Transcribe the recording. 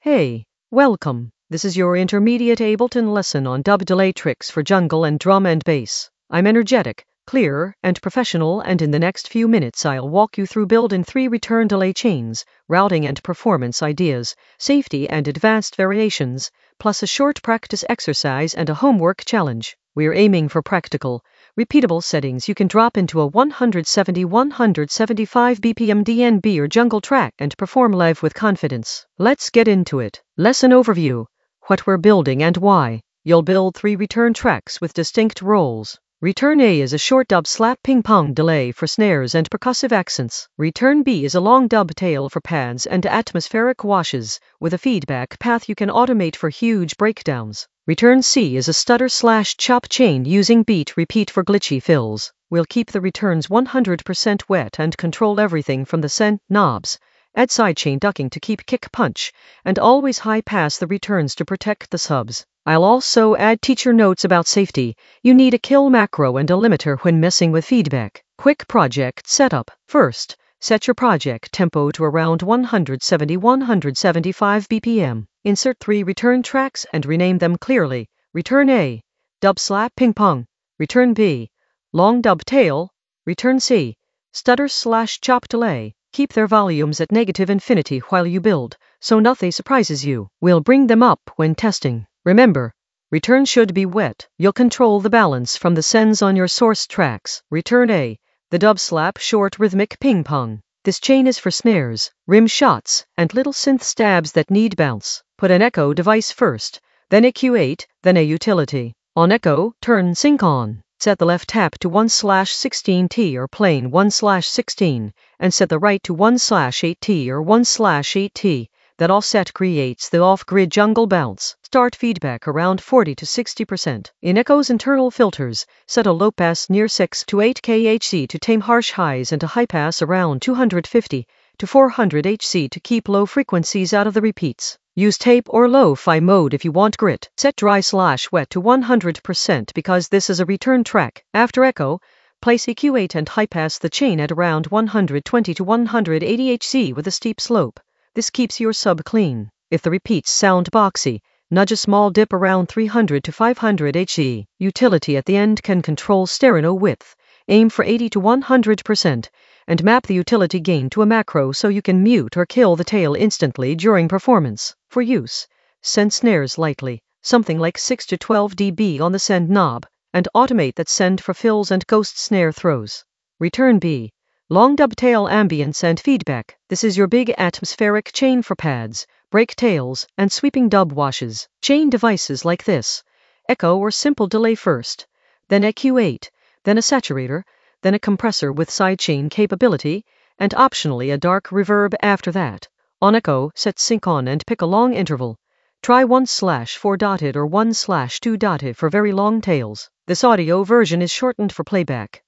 Hey, welcome. This is your intermediate Ableton lesson on dub delay tricks for jungle and drum and bass. I'm energetic, clear, and professional, and in the next few minutes I'll walk you through build-in 3 return delay chains, routing and performance ideas, safety and advanced variations, plus a short practice exercise and a homework challenge. We're aiming for practical, repeatable settings you can drop into a 170-175 BPM DNB or jungle track and perform live with confidence. Let's get into it. Lesson overview. What we're building and why. You'll build 3 return tracks with distinct roles. Return A is a short dub slap ping-pong delay for snares and percussive accents. Return B is a long dub tail for pads and atmospheric washes, with a feedback path you can automate for huge breakdowns. Return C is a stutter/chop chain using beat repeat for glitchy fills. We'll keep the returns 100% wet and control everything from the send knobs. Add sidechain ducking to keep kick punch, and always high pass the returns to protect the subs. I'll also add teacher notes about safety. You need a kill macro and a limiter when messing with feedback. Quick project setup. First, set your project tempo to around 170-175 BPM. Insert 3 return tracks and rename them clearly. Return A, dub slap ping pong. Return B, long dub tail. Return C, stutter/chop delay. Keep their volumes at negative infinity while you build, so nothing surprises you. We'll bring them up when testing. Remember, return should be wet. You'll control the balance from the sends on your source tracks. Return A, the dub slap short rhythmic ping pong. This chain is for snares, rim shots, and little synth stabs that need bounce. Put an echo device first, then a Q8, then a utility. On echo, turn sync on. Set the left tap to 1/16T or plain 1/16, and set the right to 1/8T or 1/8T. That offset creates the off-grid jungle bounce. Start feedback around 40 to 60%. In echo's internal filters, set a low pass near 6 to 8 kHz to tame harsh highs and a high pass around 250 to 400 Hz to keep low frequencies out of the repeats. Use tape or lo-fi mode if you want grit. Set dry/wet to 100% because this is a return track. After echo, place a Q8 and high pass the chain at around 120 to 180 Hz with a steep slope. This keeps your sub clean. If the repeats sound boxy, nudge a small dip around 300 to 500 Hz. Utility at the end can control stereo width. Aim for 80 to 100%, and map the utility gain to a macro so you can mute or kill the tail instantly during performance. For use, send snares lightly, something like 6 to 12 dB on the send knob, and automate that send for fills and ghost snare throws. Return B, long dub tail ambience and feedback. This is your big atmospheric chain for pads, break tails, and sweeping dub washes. Chain devices like this: echo or simple delay first, then a Q8, then a saturator, then a compressor with sidechain capability, and optionally a dark reverb after that. On echo, set sync on and pick a long interval. Try 1/4 dotted or 1/2 dotted for very long tails. This audio version is shortened for playback.